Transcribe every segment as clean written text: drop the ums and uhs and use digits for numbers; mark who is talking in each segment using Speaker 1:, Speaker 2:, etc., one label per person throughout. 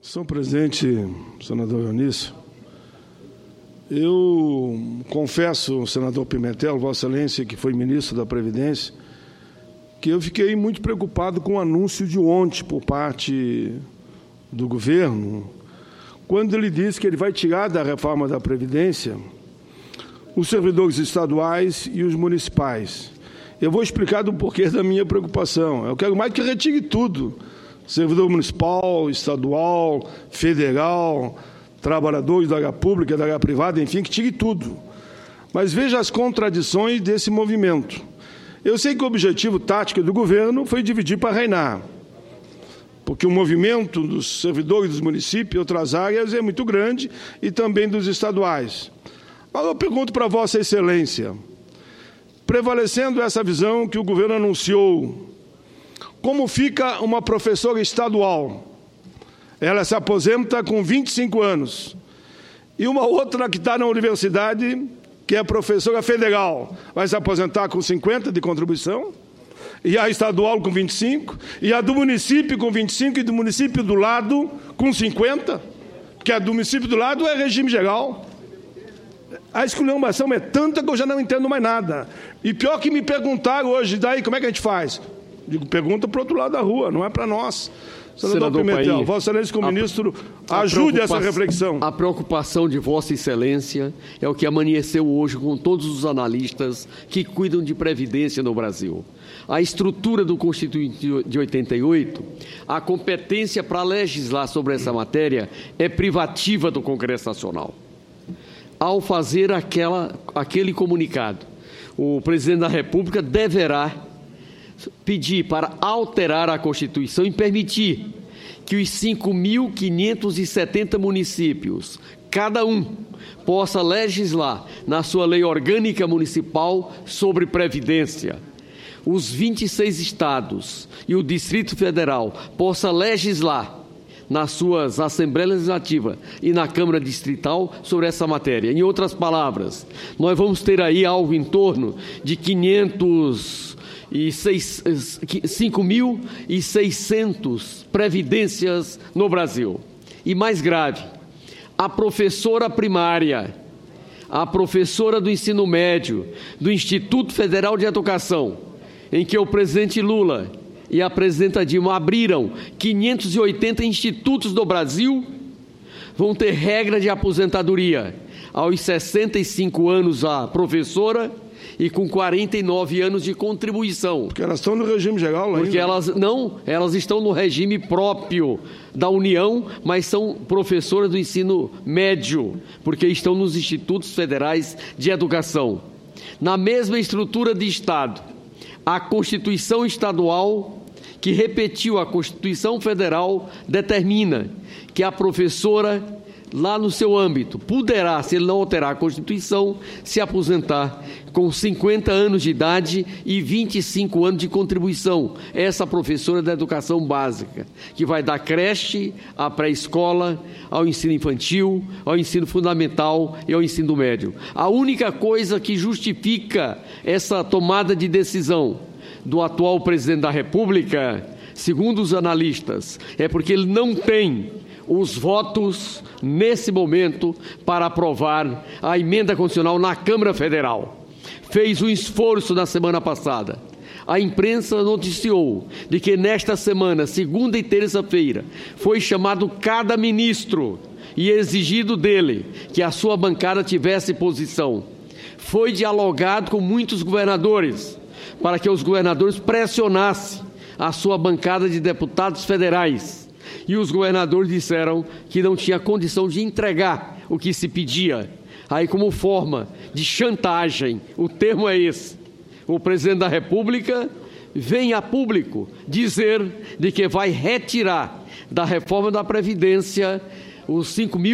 Speaker 1: Senhor presidente, senador Eunício, eu confesso, senador Pimentel, Vossa Excelência, que foi ministro da Previdência, que eu fiquei muito preocupado com o anúncio de ontem por parte do governo, quando ele disse que ele vai tirar da reforma da Previdência os servidores estaduais e os municipais. Eu vou explicar do porquê da minha preocupação. Eu quero mais que retire tudo. Servidor municipal, estadual, federal, trabalhadores da área pública, da área privada, enfim, que tire tudo. Mas veja as contradições desse movimento. Eu sei que o objetivo tático do governo foi dividir para reinar, porque o movimento dos servidores dos municípios e outras áreas é muito grande e também dos estaduais. Mas eu pergunto para Vossa Excelência, prevalecendo essa visão que o governo anunciou, como fica uma professora estadual? Ela se aposenta com 25 anos. E uma outra que está na universidade, que é professora federal, vai se aposentar com 50 de contribuição? E a estadual com 25? E a do município com 25 e do município do lado com 50? Porque a do município do lado é regime geral. A esculhambação é tanta que eu já não entendo mais nada. E pior que me perguntaram hoje, daí como é que a gente faz? Digo, pergunta para o outro lado da rua, não é para nós. Senador Pimentel, Paim, Vossa Excelência, como ministro, ajude essa reflexão.
Speaker 2: A preocupação de Vossa Excelência é o que amanheceu hoje com todos os analistas que cuidam de previdência no Brasil. A estrutura do Constituinte de 88, a competência para legislar sobre essa matéria é privativa do Congresso Nacional. Ao fazer aquele comunicado, o presidente da República deverá pedir para alterar a Constituição e permitir que os 5.570 municípios, cada um, possa legislar na sua lei orgânica municipal sobre previdência. Os 26 estados e o Distrito Federal possa legislar nas suas Assembleias Legislativas e na Câmara Distrital sobre essa matéria. Em outras palavras, nós vamos ter aí algo em torno de 5.600 previdências no Brasil. E mais grave, a professora primária, a professora do ensino médio, do Instituto Federal de Educação, em que o presidente Lula e a presidenta Dilma abriram 580 institutos do Brasil, vão ter regra de aposentadoria aos 65 anos a professora e com 49 anos de contribuição.
Speaker 1: Porque elas estão no regime geral ainda.
Speaker 2: Porque elas estão no regime próprio da União, mas são professoras do ensino médio, porque estão nos institutos federais de educação. Na mesma estrutura de Estado, a Constituição Estadual, que repetiu a Constituição Federal, determina que a professora, lá no seu âmbito, poderá, se ele não alterar a Constituição, se aposentar com 50 anos de idade e 25 anos de contribuição. Essa professora da educação básica, que vai da creche à pré-escola, ao ensino infantil, ao ensino fundamental e ao ensino médio. A única coisa que justifica essa tomada de decisão do atual presidente da República, segundo os analistas, é porque ele não tem os votos, nesse momento, para aprovar a emenda constitucional na Câmara Federal. Fez um esforço na semana passada. A imprensa noticiou de que nesta semana, segunda e terça-feira, foi chamado cada ministro e exigido dele que a sua bancada tivesse posição. Foi dialogado com muitos governadores, para que os governadores pressionassem a sua bancada de deputados federais. E os governadores disseram que não tinha condição de entregar o que se pedia. Aí, como forma de chantagem, o termo é esse, o presidente da República vem a público dizer de que vai retirar da reforma da Previdência os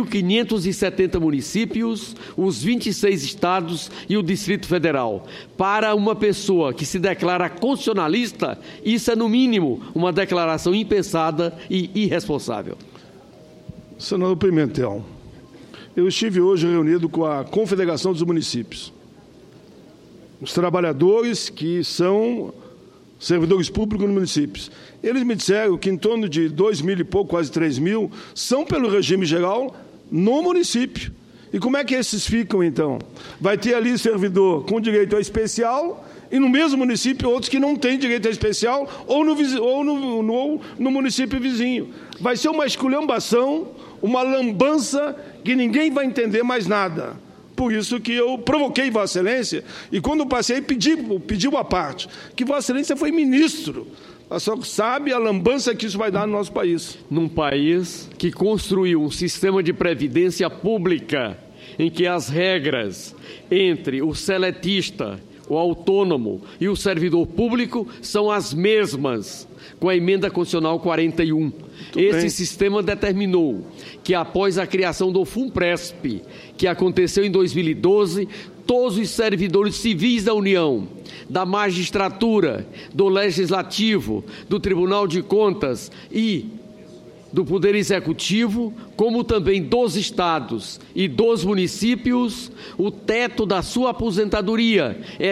Speaker 2: 5.570 municípios, os 26 estados e o Distrito Federal. Para uma pessoa que se declara constitucionalista, isso é, no mínimo, uma declaração impensada e irresponsável.
Speaker 1: Senador Pimentel, eu estive hoje reunido com a Confederação dos Municípios. Os trabalhadores que são servidores públicos nos municípios. Eles me disseram que em torno de 2.000 e pouco, quase 3.000, são pelo regime geral no município. E como é que esses ficam, então? Vai ter ali servidor com direito a especial e no mesmo município outros que não têm direito a especial ou no município vizinho. Vai ser uma esculhambação, uma lambança que ninguém vai entender mais nada. Por isso que eu provoquei Vossa Excelência e quando passei pedi uma parte, que Vossa Excelência foi ministro. Ela só sabe a lambança que isso vai dar no nosso país.
Speaker 2: Num país que construiu um sistema de previdência pública em que as regras entre o seletista, o autônomo e o servidor público são as mesmas, com a emenda constitucional 41. Esse sistema determinou que, após a criação do FUNPRESP, que aconteceu em 2012, todos os servidores civis da União, da magistratura, do Legislativo, do Tribunal de Contas e do Poder Executivo, como também dos estados e dos municípios, o teto da sua aposentadoria é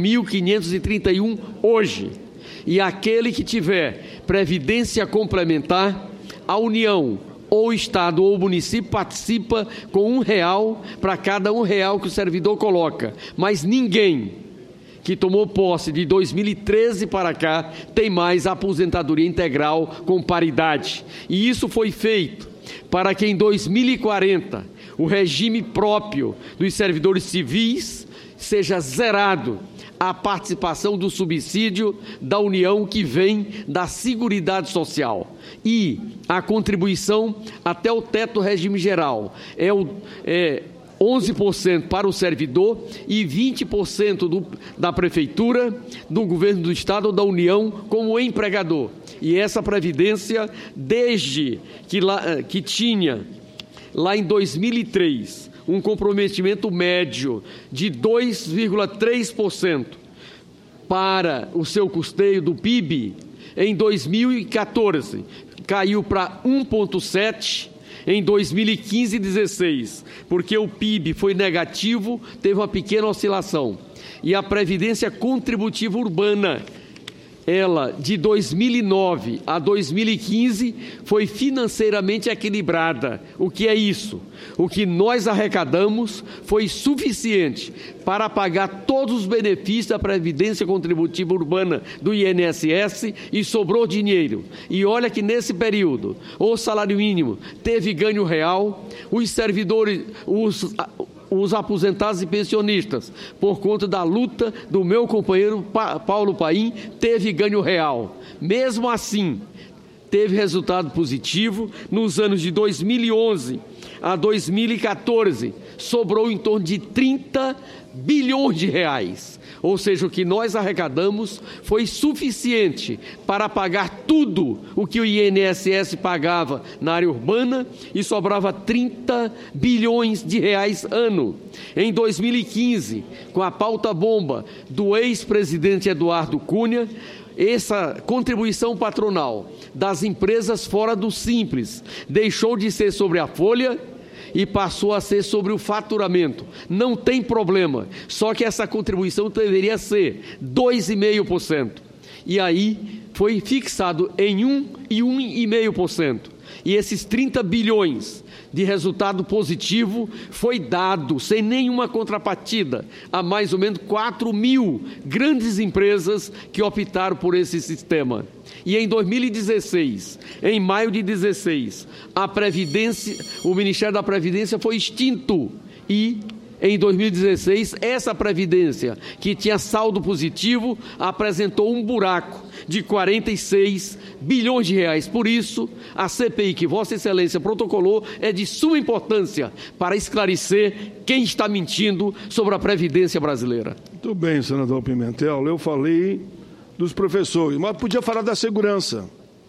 Speaker 2: 5.531 hoje. E aquele que tiver previdência complementar, a União, ou Estado ou município participa com R$1 para cada R$1 que o servidor coloca. Mas ninguém que tomou posse de 2013 para cá tem mais aposentadoria integral com paridade. E isso foi feito para que em 2040 o regime próprio dos servidores civis seja zerado a participação do subsídio da União que vem da Seguridade Social. E a contribuição até o teto do regime geral é 11% para o servidor e 20% da Prefeitura, do Governo do Estado ou da União como empregador. E essa Previdência, desde que tinha, lá em 2003, um comprometimento médio de 2,3% para o seu custeio do PIB, em 2014 caiu para 1,7%, em 2015 e 2016, porque o PIB foi negativo, teve uma pequena oscilação. E a Previdência Contributiva Urbana, ela de 2009 a 2015 foi financeiramente equilibrada. O que é isso? O que nós arrecadamos foi suficiente para pagar todos os benefícios da Previdência Contributiva Urbana do INSS e sobrou dinheiro. E olha que nesse período o salário mínimo teve ganho real, os servidores, os aposentados e pensionistas, por conta da luta do meu companheiro Paulo Paim, teve ganho real. Mesmo assim, teve resultado positivo. Nos anos de 2011 a 2014, sobrou em torno de 30 bilhões de reais. Ou seja, o que nós arrecadamos foi suficiente para pagar tudo o que o INSS pagava na área urbana e sobrava 30 bilhões de reais ano. Em 2015, com a pauta-bomba do ex-presidente Eduardo Cunha, essa contribuição patronal das empresas fora do Simples deixou de ser sobre a folha e passou a ser sobre o faturamento. Não tem problema, só que essa contribuição deveria ser 2,5%. E aí foi fixado em 1% e 1,5%. E esses 30 bilhões de resultado positivo foi dado sem nenhuma contrapartida a mais ou menos 4.000 grandes empresas que optaram por esse sistema. E em 2016, em maio de 2016, o Ministério da Previdência foi extinto e em 2016, essa Previdência, que tinha saldo positivo, apresentou um buraco de 46 bilhões de reais. Por isso, a CPI que Vossa Excelência protocolou é de suma importância para esclarecer quem está mentindo sobre a Previdência brasileira.
Speaker 1: Muito bem, senador Pimentel, eu falei dos professores, mas podia falar da segurança.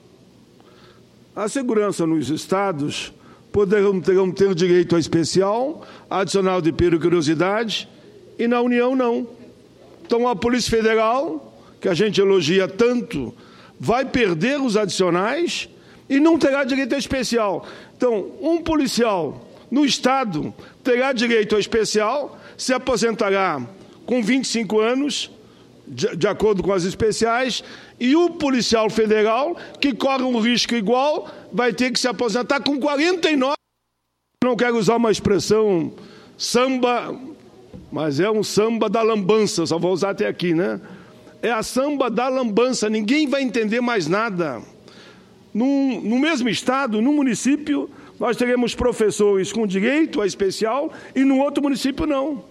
Speaker 1: A segurança nos estados terão ter direito a especial, adicional de periculosidade, e na União não. Então a Polícia Federal, que a gente elogia tanto, vai perder os adicionais e não terá direito a especial. Então, um policial no Estado terá direito a especial, se aposentará com 25 anos, de acordo com as especiais, e o policial federal, que corre um risco igual, vai ter que se aposentar com 49. Não quero usar uma expressão samba, mas é um samba da lambança, só vou usar até aqui, né? É a samba da lambança, ninguém vai entender mais nada. No mesmo estado, num município, nós teremos professores com direito a especial e no outro município não.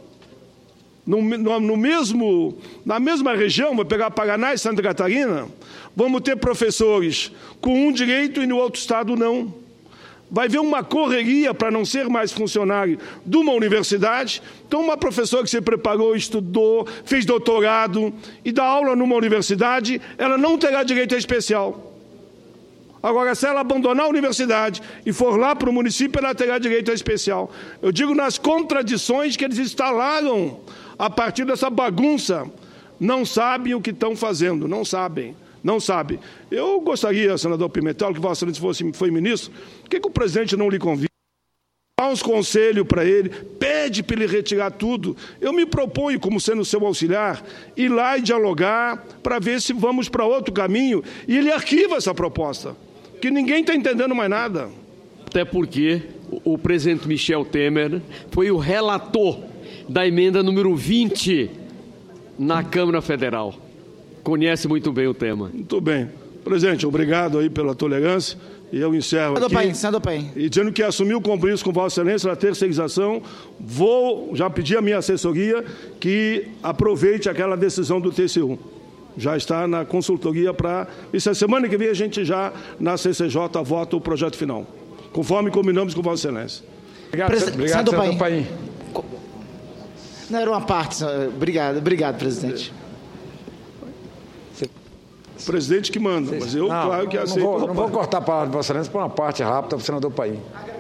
Speaker 1: Na mesma região, vou pegar Paraná e Santa Catarina, vamos ter professores com um direito e no outro estado não. Vai haver uma correria para não ser mais funcionário de uma universidade. Então, uma professora que se preparou, estudou, fez doutorado e dá aula numa universidade, ela não terá direito a especial. Agora, se ela abandonar a universidade e for lá para o município, ela terá direito a especial. Eu digo nas contradições que eles instalaram a partir dessa bagunça. Não sabem o que estão fazendo, não sabem. Não sabe. Eu gostaria, senador Pimentel, que Vossa Excelência foi ministro, por que o presidente não lhe convida? Dá uns conselhos para ele, pede para ele retirar tudo. Eu me proponho, como sendo seu auxiliar, ir lá e dialogar para ver se vamos para outro caminho. E ele arquiva essa proposta, que ninguém está entendendo mais nada.
Speaker 2: Até porque o presidente Michel Temer foi o relator da emenda número 20 na Câmara Federal. Conhece muito bem o tema. Muito
Speaker 1: bem. Presidente, obrigado aí pela tolerância. E eu encerro aqui.
Speaker 3: Senador Paim.
Speaker 1: E dizendo que assumi o compromisso com Vossa Excelência na terceirização, vou já pedir à minha assessoria que aproveite aquela decisão do TCU. Já está na consultoria para... Isso é semana que vem a gente já, na CCJ, vota o projeto final. Conforme combinamos com Vossa Excelência.
Speaker 3: Obrigado, senador Paim. Não, era uma parte. Obrigado, presidente.
Speaker 1: O presidente que manda, mas eu, claro que aceito.
Speaker 4: Não vou cortar a palavra de Vossa Excelência por uma parte rápida para o senador Paim.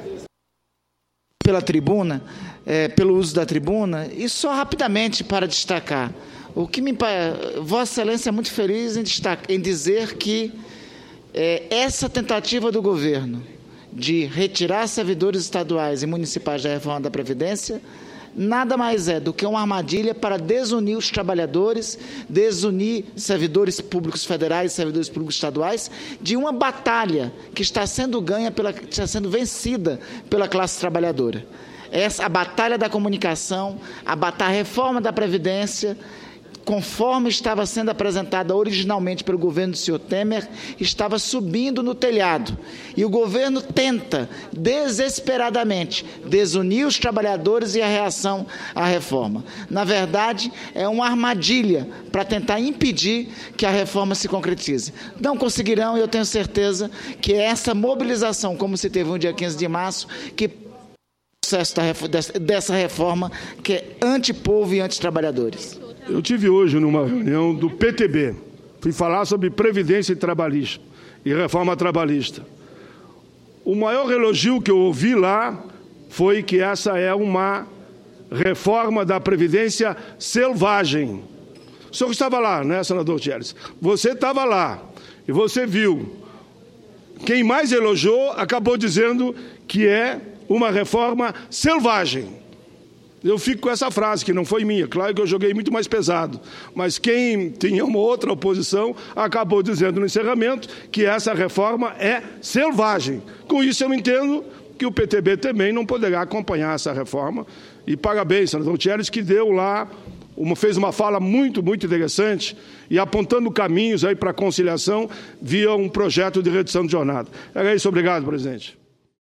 Speaker 3: Pela tribuna, pelo uso da tribuna, e só rapidamente para destacar. O que Vossa Excelência é muito feliz em dizer que essa tentativa do governo de retirar servidores estaduais e municipais da reforma da Previdência nada mais é do que uma armadilha para desunir os trabalhadores, desunir servidores públicos federais e servidores públicos estaduais de uma batalha que está sendo vencida pela classe trabalhadora. A batalha da comunicação, a reforma da Previdência, conforme estava sendo apresentada originalmente pelo governo do senhor Temer, estava subindo no telhado. E o governo tenta, desesperadamente, desunir os trabalhadores e a reação à reforma. Na verdade, é uma armadilha para tentar impedir que a reforma se concretize. Não conseguirão, e eu tenho certeza que essa mobilização, como se teve no dia 15 de março, que o processo dessa reforma que é antipovo e antitrabalhadores.
Speaker 1: Eu tive hoje numa reunião do PTB, fui falar sobre previdência trabalhista e reforma trabalhista. O maior elogio que eu ouvi lá foi que essa é uma reforma da previdência selvagem. O senhor estava lá, né, senador Tieres? Você estava lá e você viu. Quem mais elogiou acabou dizendo que é uma reforma selvagem. Eu fico com essa frase, que não foi minha. Claro que eu joguei muito mais pesado. Mas quem tinha uma outra oposição acabou dizendo no encerramento que essa reforma é selvagem. Com isso eu entendo que o PTB também não poderá acompanhar essa reforma. E parabéns, senador Tieres, que deu lá, fez uma fala muito, muito interessante e apontando caminhos aí para a conciliação via um projeto de redução de jornada. Era isso, obrigado, presidente.